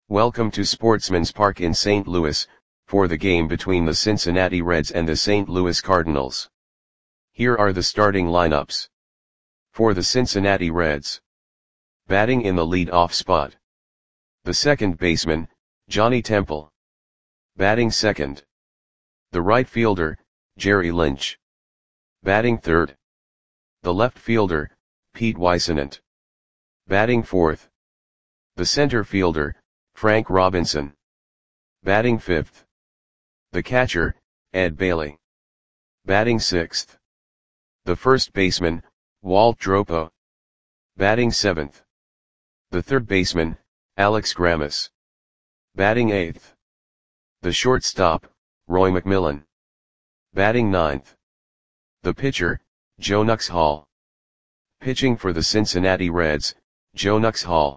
Welcome to Sportsman's Park in St. Louis, for the game between the Cincinnati Reds and the St. Louis Cardinals. Here are the starting lineups. For the Cincinnati Reds. Batting in the lead-off spot. The second baseman, Johnny Temple. Batting second. The right fielder, Jerry Lynch. Batting third. The left fielder, Pete Whisenant. Batting fourth. The center fielder, Frank Robinson. Batting fifth. The catcher, Ed Bailey. Batting sixth. The first baseman, Walt Dropo. Batting seventh. The third baseman, Alex Grammas. Batting eighth. The shortstop, Roy McMillan. Batting ninth. The pitcher, Joe Nuxhall. Pitching for the Cincinnati Reds, Joe Nuxhall.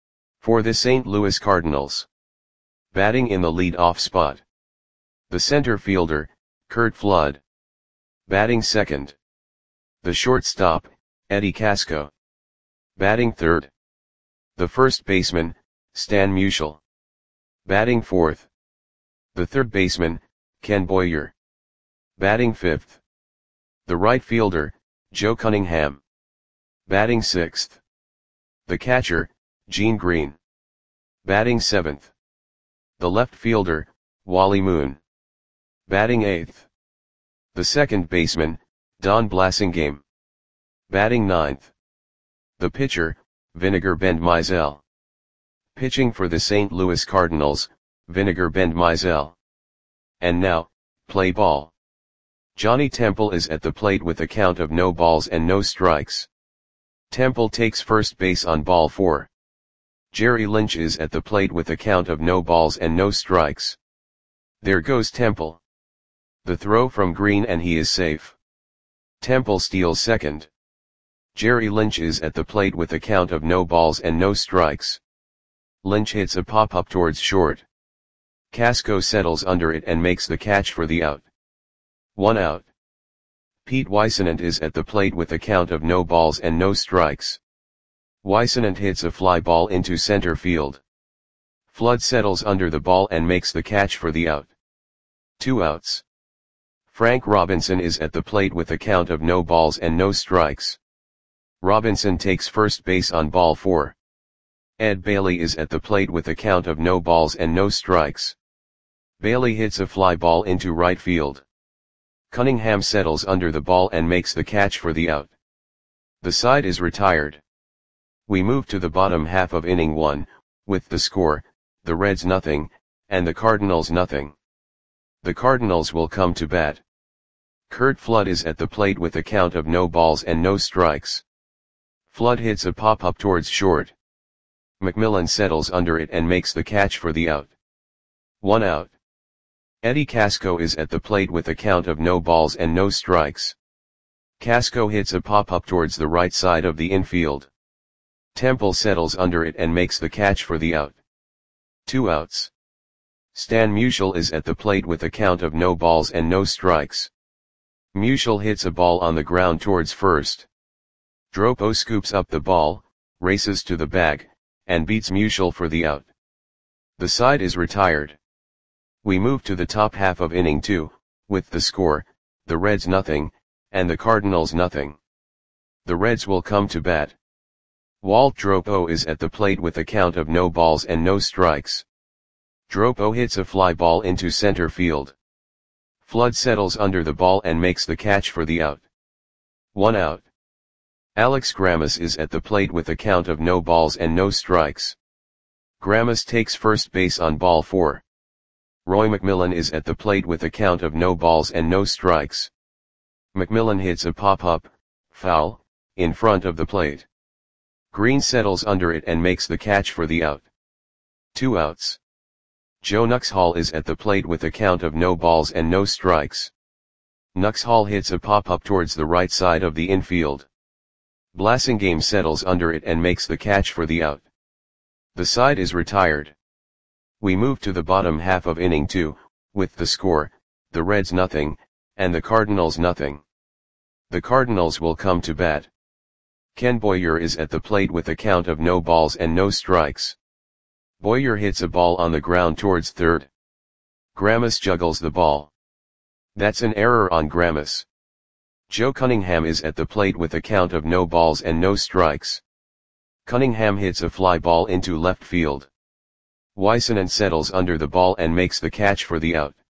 For the St. Louis Cardinals. Batting in the lead-off spot. The center fielder, Curt Flood. Batting second. The shortstop, Eddie Casco. Batting third. The first baseman, Stan Musial. Batting fourth. The third baseman, Ken Boyer. Batting fifth. The right fielder, Joe Cunningham. Batting sixth. The catcher, Gene Green. Batting seventh. The left fielder, Wally Moon. Batting eighth. The second baseman, Don Blasingame. Batting ninth. The pitcher, Vinegar Bend Mizell. Pitching for the St. Louis Cardinals, Vinegar Bend Mizell. And now, play ball. Johnny Temple is at the plate with a count of no balls and no strikes. Temple takes first base on ball 4. Jerry Lynch is at the plate with a count of no balls and no strikes. There goes Temple. The throw from Green and he is safe. Temple steals second. Jerry Lynch is at the plate with a count of no balls and no strikes. Lynch hits a pop-up towards short. Casco settles under it and makes the catch for the out. 1 out. Pete Whisenant is at the plate with a count of no balls and no strikes. Whisenant hits a fly ball into center field. Flood settles under the ball and makes the catch for the out. 2 outs. Frank Robinson is at the plate with a count of no balls and no strikes. Robinson takes first base on ball 4. Ed Bailey is at the plate with a count of no balls and no strikes. Bailey hits a fly ball into right field. Cunningham settles under the ball and makes the catch for the out. The side is retired. We move to the bottom half of inning 1, with the score, the Reds nothing, and the Cardinals nothing. The Cardinals will come to bat. Curt Flood is at the plate with a count of no balls and no strikes. Flood hits a pop-up towards short. McMillan settles under it and makes the catch for the out. 1 out. Eddie Casco is at the plate with a count of no balls and no strikes. Casco hits a pop-up towards the right side of the infield. Temple settles under it and makes the catch for the out. 2 outs. Stan Musial is at the plate with a count of no balls and no strikes. Musial hits a ball on the ground towards first. Dropo scoops up the ball, races to the bag, and beats Musial for the out. The side is retired. We move to the top half of inning 2, with the score, the Reds nothing, and the Cardinals nothing. The Reds will come to bat. Walt Dropo is at the plate with a count of no balls and no strikes. Dropo hits a fly ball into center field. Flood settles under the ball and makes the catch for the out. 1 out. Alex Grammas is at the plate with a count of no balls and no strikes. Grammas takes first base on ball 4. Roy McMillan is at the plate with a count of no balls and no strikes. McMillan hits a pop-up, foul, in front of the plate. Green settles under it and makes the catch for the out. 2 outs. Joe Nuxhall is at the plate with a count of no balls and no strikes. Nuxhall hits a pop-up towards the right side of the infield. Blasingame settles under it and makes the catch for the out. The side is retired. We move to the bottom half of inning 2, with the score, the Reds nothing, and the Cardinals nothing. The Cardinals will come to bat. Ken Boyer is at the plate with a count of no balls and no strikes. Boyer hits a ball on the ground towards third. Grammas juggles the ball. That's an error on Grammas. Joe Cunningham is at the plate with a count of no balls and no strikes. Cunningham hits a fly ball into left field. Weissenant settles under the ball and makes the catch for the out.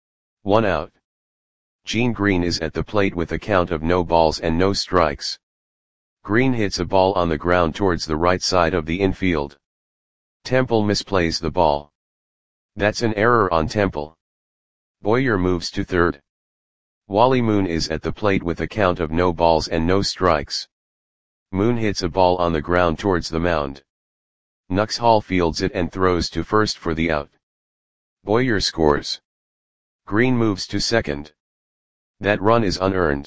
1 out. Gene Green is at the plate with a count of no balls and no strikes. Green hits a ball on the ground towards the right side of the infield. Temple misplays the ball. That's an error on Temple. Boyer moves to third. Wally Moon is at the plate with a count of no balls and no strikes. Moon hits a ball on the ground towards the mound. Nux Hall fields it and throws to first for the out. Boyer scores. Green moves to second. That run is unearned.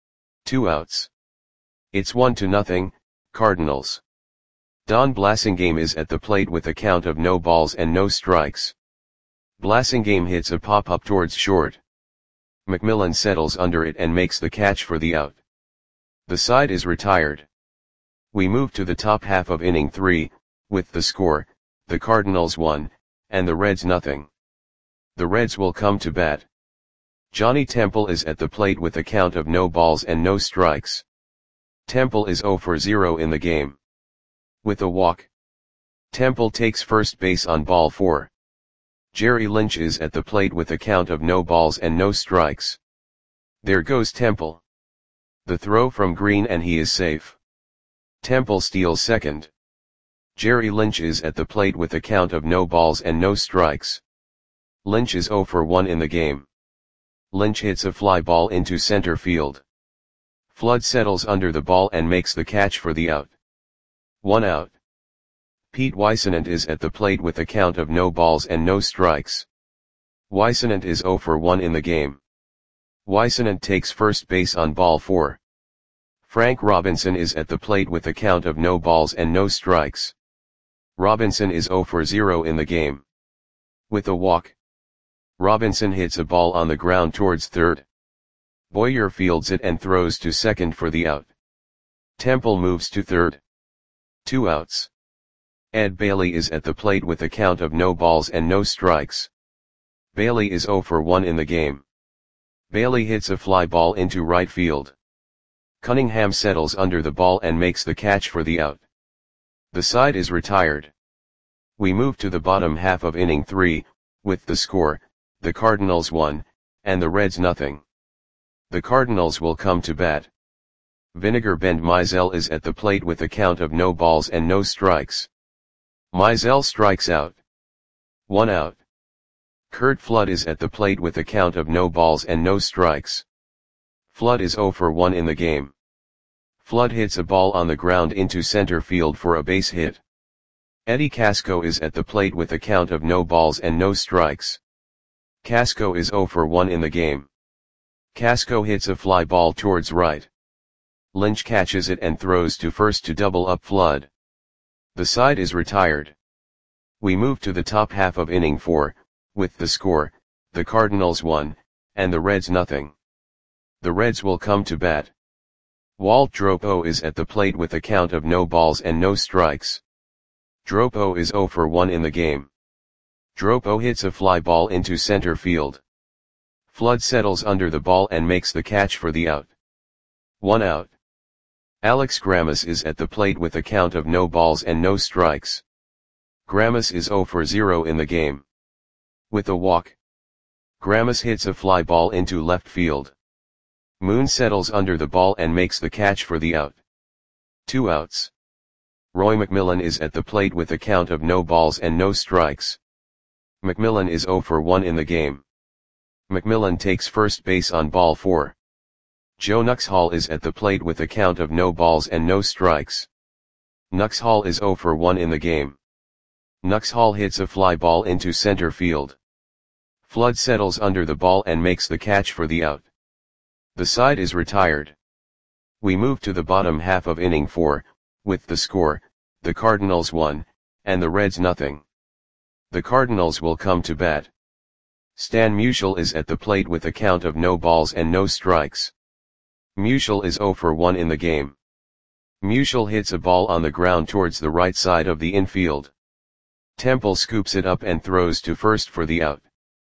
2 outs. It's 1-0, Cardinals. Don Blasingame is at the plate with a count of no balls and no strikes. Blasingame hits a pop-up towards short. McMillan settles under it and makes the catch for the out. The side is retired. We move to the top half of inning 3, with the score, the Cardinals 1, and the Reds 0. The Reds will come to bat. Johnny Temple is at the plate with a count of no balls and no strikes. Temple is 0 for 0 in the game. With a walk. Temple takes first base on ball 4. Jerry Lynch is at the plate with a count of no balls and no strikes. There goes Temple. The throw from Green and he is safe. Temple steals second. Jerry Lynch is at the plate with a count of no balls and no strikes. Lynch is 0 for 1 in the game. Lynch hits a fly ball into center field. Flood settles under the ball and makes the catch for the out. 1 out. Pete Weissenant is at the plate with a count of no balls and no strikes. Weissenant is 0 for 1 in the game. Weissenant takes first base on ball 4. Frank Robinson is at the plate with a count of no balls and no strikes. Robinson is 0 for 0 in the game. With a walk. Robinson hits a ball on the ground towards third. Boyer fields it and throws to second for the out. Temple moves to third. 2 outs. Ed Bailey is at the plate with a count of no balls and no strikes. Bailey is 0 for 1 in the game. Bailey hits a fly ball into right field. Cunningham settles under the ball and makes the catch for the out. The side is retired. We move to the bottom half of inning 3, with the score, the Cardinals 1, and the Reds 0. The Cardinals will come to bat. Vinegar Bend Mizell is at the plate with a count of no balls and no strikes. Mizell strikes out. 1 out. Curt Flood is at the plate with a count of no balls and no strikes. Flood is 0 for 1 in the game. Flood hits a ball on the ground into center field for a base hit. Eddie Casco is at the plate with a count of no balls and no strikes. Casco is 0 for 1 in the game. Casco hits a fly ball towards right. Lynch catches it and throws to first to double up Flood. The side is retired. We move to the top half of inning 4, with the score, the Cardinals 1, and the Reds 0. The Reds will come to bat. Walt Dropo is at the plate with a count of no balls and no strikes. Dropo is 0 for 1 in the game. Dropo hits a fly ball into center field. Flood settles under the ball and makes the catch for the out. 1 out. Alex Grammas is at the plate with a count of no balls and no strikes. Grammas is 0 for 0 in the game. With a walk. Grammas hits a fly ball into left field. Moon settles under the ball and makes the catch for the out. 2 outs. Roy McMillan is at the plate with a count of no balls and no strikes. McMillan is 0 for 1 in the game. McMillan takes first base on ball 4. Joe Nuxhall is at the plate with a count of no balls and no strikes. Nuxhall is 0 for 1 in the game. Nuxhall hits a fly ball into center field. Flood settles under the ball and makes the catch for the out. The side is retired. We move to the bottom half of inning 4, with the score, the Cardinals 1, and the Reds 0. The Cardinals will come to bat. Stan Musial is at the plate with a count of no balls and no strikes. Musial is 0 for 1 in the game. Musial hits a ball on the ground towards the right side of the infield. Temple scoops it up and throws to first for the out.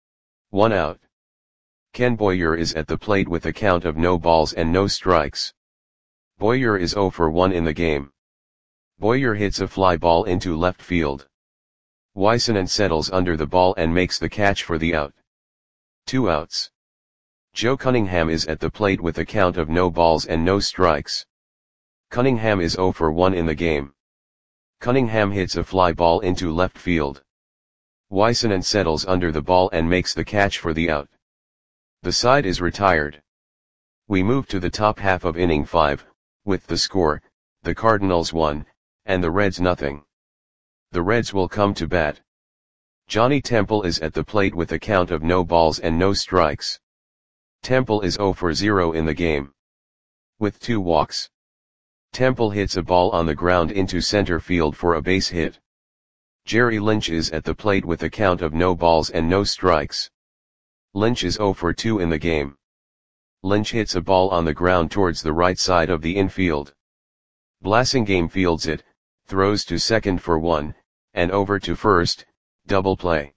1 out. Ken Boyer is at the plate with a count of no balls and no strikes. Boyer is 0 for 1 in the game. Boyer hits a fly ball into left field. Wysenant settles under the ball and makes the catch for the out. 2 outs. Joe Cunningham is at the plate with a count of no balls and no strikes. Cunningham is 0 for 1 in the game. Cunningham hits a fly ball into left field. Wysenant settles under the ball and makes the catch for the out. The side is retired. We move to the top half of inning 5, with the score, the Cardinals 1, and the Reds nothing. The Reds will come to bat. Johnny Temple is at the plate with a count of no balls and no strikes. Temple is 0 for 0 in the game. With 2 walks. Temple hits a ball on the ground into center field for a base hit. Jerry Lynch is at the plate with a count of no balls and no strikes. Lynch is 0 for 2 in the game. Lynch hits a ball on the ground towards the right side of the infield. Blasingame fields it, throws to second for 1, and over to first, double play.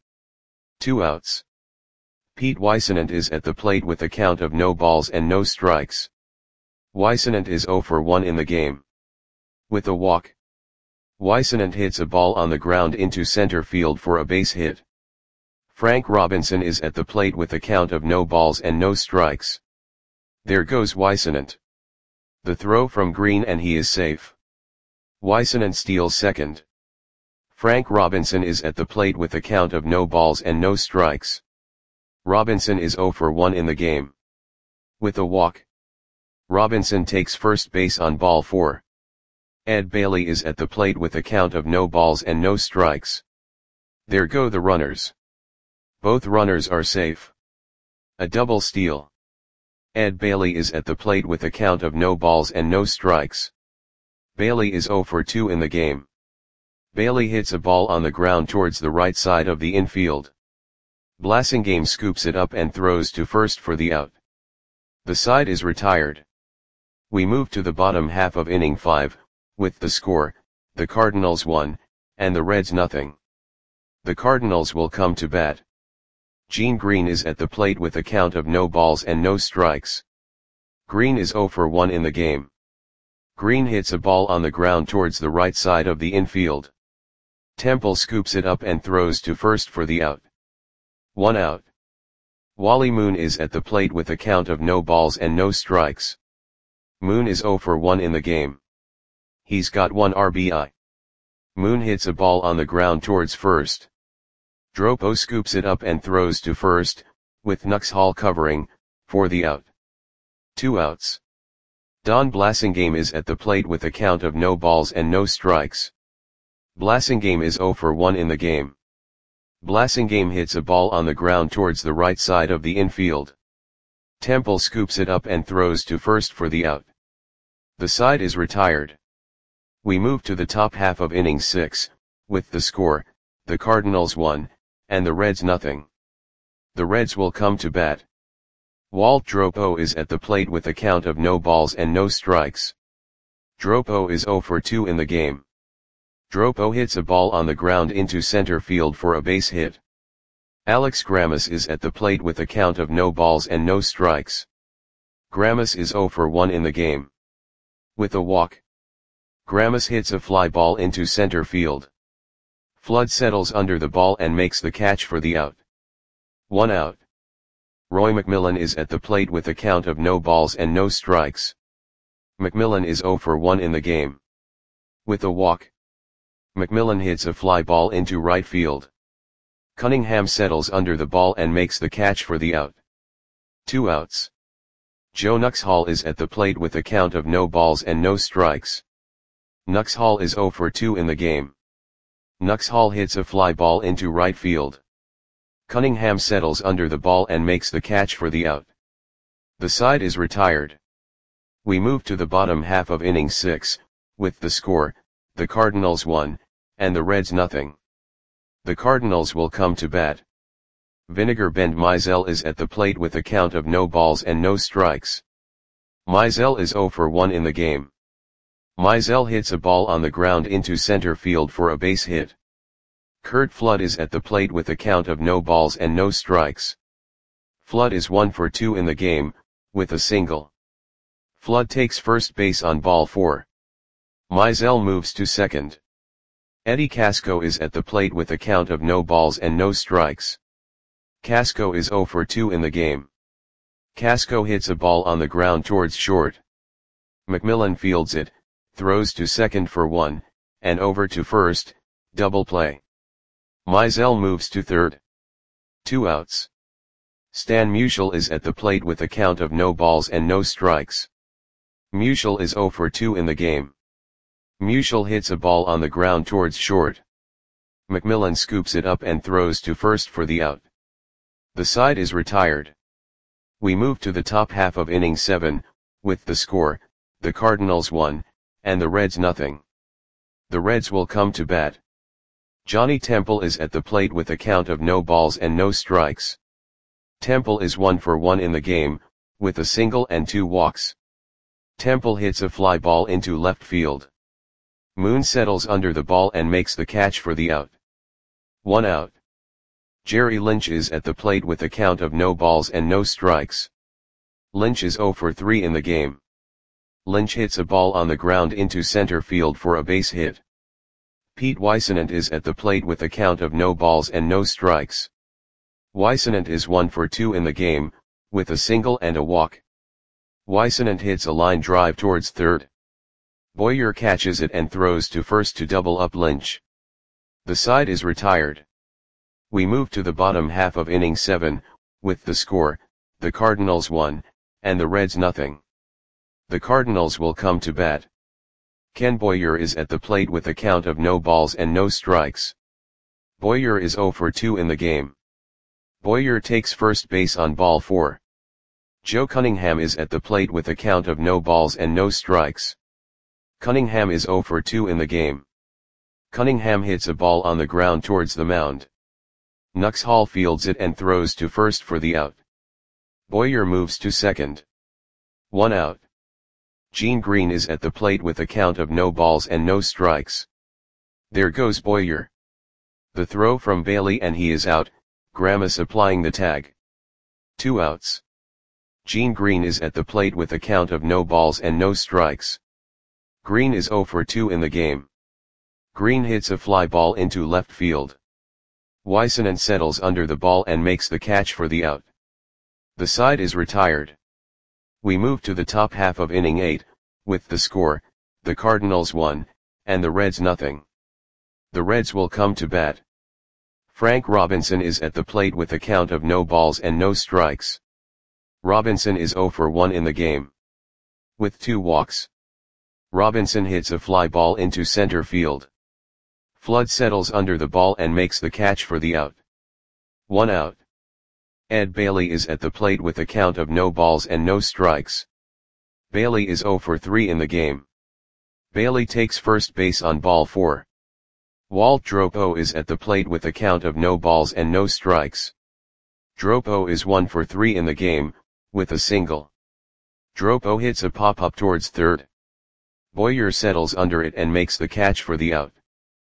2 outs. Pete Wysenant is at the plate with a count of no balls and no strikes. Wysenant is 0 for 1 in the game. With a walk. Wysenant hits a ball on the ground into center field for a base hit. Frank Robinson is at the plate with a count of no balls and no strikes. There goes Wysenant. The throw from Green and he is safe. Wysenant steals second. Frank Robinson is at the plate with a count of no balls and no strikes. Robinson is 0 for 1 in the game. With a walk. Robinson takes first base on ball 4. Ed Bailey is at the plate with a count of no balls and no strikes. There go the runners. Both runners are safe. A double steal. Ed Bailey is at the plate with a count of no balls and no strikes. Bailey is 0 for 2 in the game. Bailey hits a ball on the ground towards the right side of the infield. Blasingame scoops it up and throws to first for the out. The side is retired. We move to the bottom half of inning 5, with the score, the Cardinals 1, and the Reds nothing. The Cardinals will come to bat. Gene Green is at the plate with a count of no balls and no strikes. Green is 0 for 1 in the game. Green hits a ball on the ground towards the right side of the infield. Temple scoops it up and throws to first for the out. 1 out. Wally Moon is at the plate with a count of no balls and no strikes. Moon is 0 for 1 in the game. He's got 1 RBI. Moon hits a ball on the ground towards first. Dropo scoops it up and throws to first, with Nuxhall covering, for the out. 2 outs. Don Blasingame is at the plate with a count of no balls and no strikes. Blasingame is 0 for 1 in the game. Blasingame hits a ball on the ground towards the right side of the infield. Temple scoops it up and throws to first for the out. The side is retired. We move to the top half of inning 6, with the score, the Cardinals 1, and the Reds nothing. The Reds will come to bat. Walt Dropo is at the plate with a count of no balls and no strikes. Dropo is 0 for 2 in the game. Dropo hits a ball on the ground into center field for a base hit. Alex Grammas is at the plate with a count of no balls and no strikes. Grammas is 0 for 1 in the game. With a walk. Grammas hits a fly ball into center field. Flood settles under the ball and makes the catch for the out. 1 out. Roy McMillan is at the plate with a count of no balls and no strikes. McMillan is 0 for 1 in the game. With a walk. McMillan hits a fly ball into right field. Cunningham settles under the ball and makes the catch for the out. 2 outs. Joe Nuxhall is at the plate with a count of no balls and no strikes. Nuxhall is 0 for 2 in the game. Nuxhall hits a fly ball into right field. Cunningham settles under the ball and makes the catch for the out. The side is retired. We move to the bottom half of inning 6, with the score, the Cardinals 1, and the Reds nothing. The Cardinals will come to bat. Vinegar Bend Mizell is at the plate with a count of no balls and no strikes. Mizell is 0 for 1 in the game. Mizell hits a ball on the ground into center field for a base hit. Curt Flood is at the plate with a count of no balls and no strikes. Flood is 1 for 2 in the game, with a single. Flood takes first base on ball 4. Mizell moves to second. Eddie Casco is at the plate with a count of no balls and no strikes. Casco is 0 for 2 in the game. Casco hits a ball on the ground towards short. McMillan fields it, throws to second for 1, and over to first, double play. Mizell moves to third. 2 outs. Stan Musial is at the plate with a count of no balls and no strikes. Musial is 0 for 2 in the game. Musial hits a ball on the ground towards short. McMillan scoops it up and throws to first for the out. The side is retired. We move to the top half of inning 7, with the score, the Cardinals 1, and the Reds nothing. The Reds will come to bat. Johnny Temple is at the plate with a count of no balls and no strikes. Temple is 1 for 1 in the game, with a single and 2 walks. Temple hits a fly ball into left field. Moon settles under the ball and makes the catch for the out. 1 out. Jerry Lynch is at the plate with a count of no balls and no strikes. Lynch is 0 for 3 in the game. Lynch hits a ball on the ground into center field for a base hit. Pete Weissenant is at the plate with a count of no balls and no strikes. Weissenant is 1 for 2 in the game, with a single and a walk. Weissenant hits a line drive towards third. Boyer catches it and throws to first to double up Lynch. The side is retired. We move to the bottom half of inning 7, with the score, the Cardinals 1, and the Reds nothing. The Cardinals will come to bat. Ken Boyer is at the plate with a count of no balls and no strikes. Boyer is 0 for 2 in the game. Boyer takes first base on ball 4. Joe Cunningham is at the plate with a count of no balls and no strikes. Cunningham is 0 for 2 in the game. Cunningham hits a ball on the ground towards the mound. Nux Hall fields it and throws to first for the out. Boyer moves to second. 1 out. Gene Green is at the plate with a count of no balls and no strikes. There goes Boyer. The throw from Bailey and he is out, Grammas applying the tag. 2 outs. Gene Green is at the plate with a count of no balls and no strikes. Green is 0 for 2 in the game. Green hits a fly ball into left field. Weissenant settles under the ball and makes the catch for the out. The side is retired. We move to the top half of inning 8, with the score, the Cardinals 1, and the Reds nothing. The Reds will come to bat. Frank Robinson is at the plate with a count of no balls and no strikes. Robinson is 0 for 1 in the game. With 2 walks. Robinson hits a fly ball into center field. Flood settles under the ball and makes the catch for the out. 1 out. Ed Bailey is at the plate with a count of no balls and no strikes. Bailey is 0 for 3 in the game. Bailey takes first base on ball 4. Walt Dropo is at the plate with a count of no balls and no strikes. Dropo is 1 for 3 in the game, with a single. Dropo hits a pop-up towards third. Boyer settles under it and makes the catch for the out.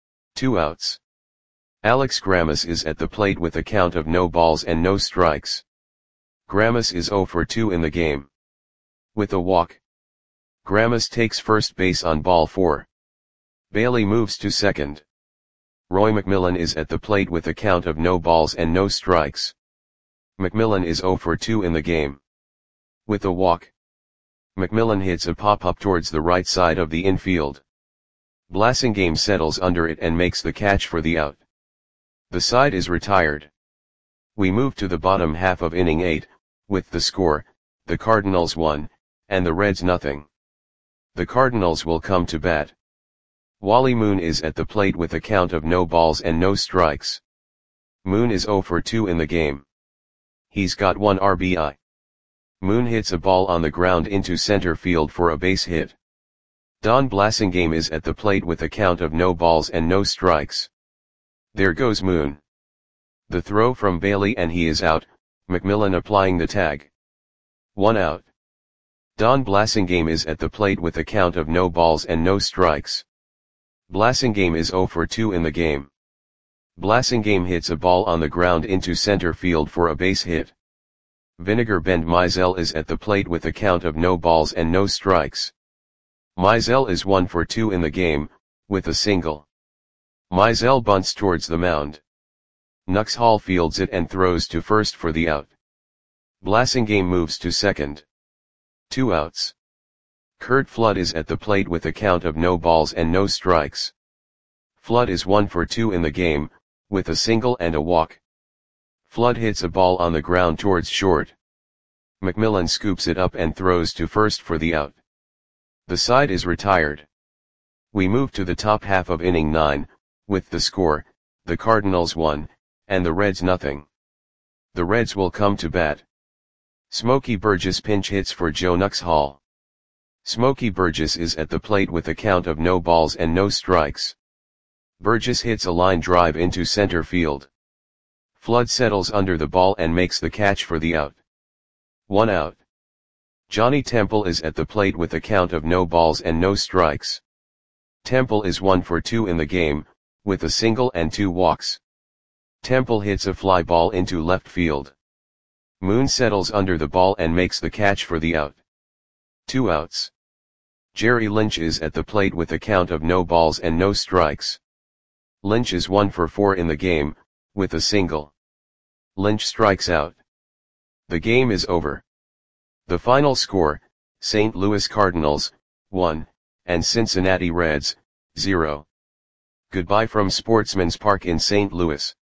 2 outs. Alex Grammas is at the plate with a count of no balls and no strikes. Grammas is 0 for 2 in the game. With a walk. Grammas takes first base on ball 4. Bailey moves to second. Roy McMillan is at the plate with a count of no balls and no strikes. McMillan is 0 for 2 in the game. With a walk. McMillan hits a pop-up towards the right side of the infield. Blasingame settles under it and makes the catch for the out. The side is retired. We move to the bottom half of inning 8, with the score, the Cardinals 1, and the Reds nothing. The Cardinals will come to bat. Wally Moon is at the plate with a count of no balls and no strikes. Moon is 0 for 2 in the game. He's got 1 RBI. Moon hits a ball on the ground into center field for a base hit. Don Blasingame is at the plate with a count of no balls and no strikes. There goes Moon. The throw from Bailey and he is out, McMillan applying the tag. 1 out. Don Blasingame is at the plate with a count of no balls and no strikes. Blasingame is 0 for 2 in the game. Blasingame hits a ball on the ground into center field for a base hit. Vinegar Bend Mizell is at the plate with a count of no balls and no strikes. Mizell is 1 for 2 in the game, with a single. Mizell bunts towards the mound. Nuxhall fields it and throws to first for the out. Blasingame moves to second. 2 outs. Curt Flood is at the plate with a count of no balls and no strikes. Flood is 1 for 2 in the game, with a single and a walk. Flood hits a ball on the ground towards short. McMillan scoops it up and throws to first for the out. The side is retired. We move to the top half of inning 9, with the score, the Cardinals 1, and the Reds nothing. The Reds will come to bat. Smokey Burgess pinch hits for Joe Nuxhall. Smokey Burgess is at the plate with a count of no balls and no strikes. Burgess hits a line drive into center field. Flood settles under the ball and makes the catch for the out. 1 out. Johnny Temple is at the plate with a count of no balls and no strikes. Temple is 1 for 2 in the game, with a single and 2 walks. Temple hits a fly ball into left field. Moon settles under the ball and makes the catch for the out. 2 outs. Jerry Lynch is at the plate with a count of no balls and no strikes. Lynch is 1 for 4 in the game, with a single. Lynch strikes out. The game is over. The final score, St. Louis Cardinals, 1, and Cincinnati Reds, 0. Goodbye from Sportsman's Park in St. Louis.